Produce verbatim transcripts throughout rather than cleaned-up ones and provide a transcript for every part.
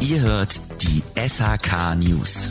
Ihr hört die S H K News.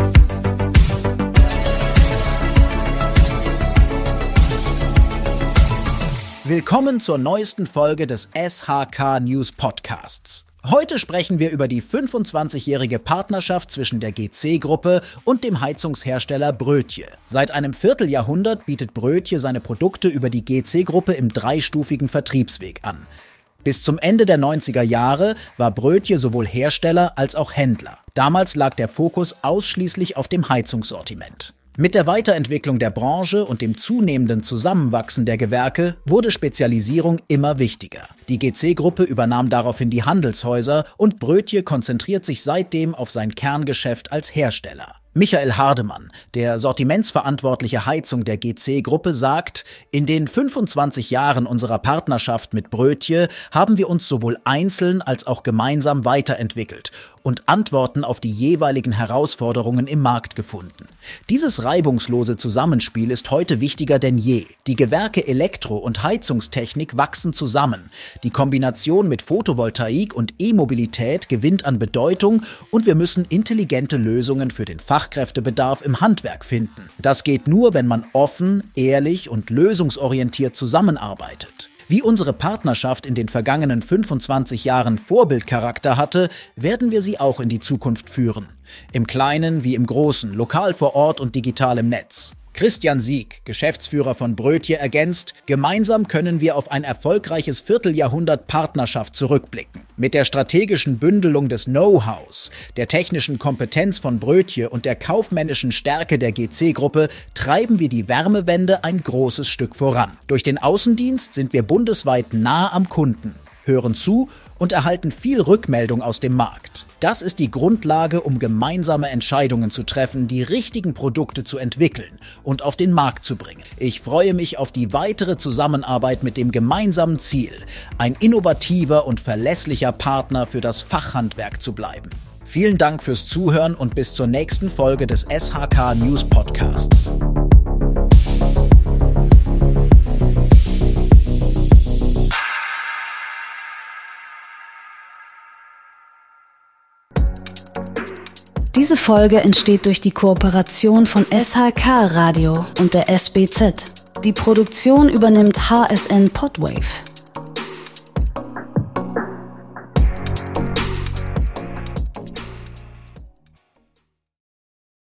Willkommen zur neuesten Folge des S H K News Podcasts. Heute sprechen wir über die fünfundzwanzigjährige Partnerschaft zwischen der G C-Gruppe und dem Heizungshersteller Brötje. Seit einem Vierteljahrhundert bietet Brötje seine Produkte über die G C-Gruppe im dreistufigen Vertriebsweg an. Bis zum Ende der neunziger Jahre war Brötje sowohl Hersteller als auch Händler. Damals lag der Fokus ausschließlich auf dem Heizungssortiment. Mit der Weiterentwicklung der Branche und dem zunehmenden Zusammenwachsen der Gewerke wurde Spezialisierung immer wichtiger. Die G C-Gruppe übernahm daraufhin die Handelshäuser und Brötje konzentriert sich seitdem auf sein Kerngeschäft als Hersteller. Michael Hardemann, der sortimentsverantwortliche Heizung der G C-Gruppe, sagt, in den fünfundzwanzig Jahren unserer Partnerschaft mit Brötje haben wir uns sowohl einzeln als auch gemeinsam weiterentwickelt und Antworten auf die jeweiligen Herausforderungen im Markt gefunden. Dieses reibungslose Zusammenspiel ist heute wichtiger denn je. Die Gewerke Elektro- und Heizungstechnik wachsen zusammen. Die Kombination mit Photovoltaik und E-Mobilität gewinnt an Bedeutung und wir müssen intelligente Lösungen für den Fachkräftebedarf im Handwerk finden. Das geht nur, wenn man offen, ehrlich und lösungsorientiert zusammenarbeitet. Wie unsere Partnerschaft in den vergangenen fünfundzwanzig Jahren Vorbildcharakter hatte, werden wir sie auch in die Zukunft führen. Im Kleinen wie im Großen, lokal vor Ort und digital im Netz. Christian Sieg, Geschäftsführer von Brötje, ergänzt, gemeinsam können wir auf ein erfolgreiches Vierteljahrhundert Partnerschaft zurückblicken. Mit der strategischen Bündelung des Know-hows, der technischen Kompetenz von Brötje und der kaufmännischen Stärke der G C-Gruppe treiben wir die Wärmewende ein großes Stück voran. Durch den Außendienst sind wir bundesweit nah am Kunden, hören zu und erhalten viel Rückmeldung aus dem Markt. Das ist die Grundlage, um gemeinsame Entscheidungen zu treffen, die richtigen Produkte zu entwickeln und auf den Markt zu bringen. Ich freue mich auf die weitere Zusammenarbeit mit dem gemeinsamen Ziel, ein innovativer und verlässlicher Partner für das Fachhandwerk zu bleiben. Vielen Dank fürs Zuhören und bis zur nächsten Folge des S H K News Podcasts. Diese Folge entsteht durch die Kooperation von S H K Radio und der S B Z. Die Produktion übernimmt H S N Podwave.